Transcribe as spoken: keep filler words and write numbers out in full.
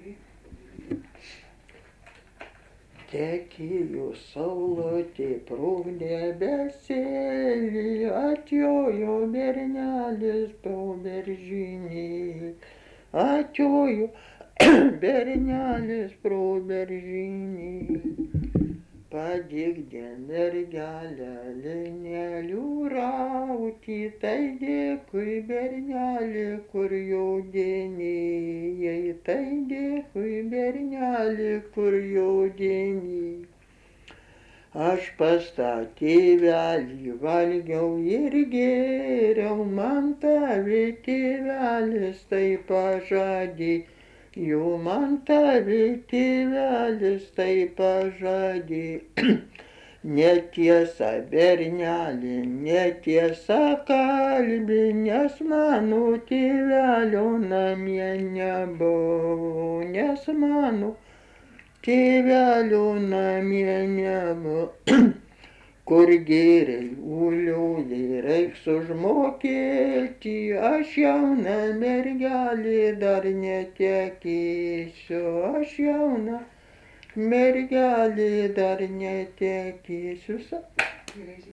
Tekėjo saulutė pro debesėlį, atjojo bernelis pro beržinį, atjojo bernelis pro beržinį. Padegdė mergelę linelių rauti, tai dėkui bernelį, kur jo dėniai, tai dėkui bernelį, kur jo dėniai. Aš pas tą tėvelį valgiau ir gėriau, man tavė tėvelis tai pažadė. Jau man tavė tėvelis tai pažadė. Netiesa bernelį, netiesa kalbė, nes mano tėvelio namie nebuvo, nes mano tėvelio namie nebuvo. Kur gėriai uliuojai reiks užmokėti, aš jauna mergelė dar netekėsiu, aš jauna mergelė dar netekėsiu.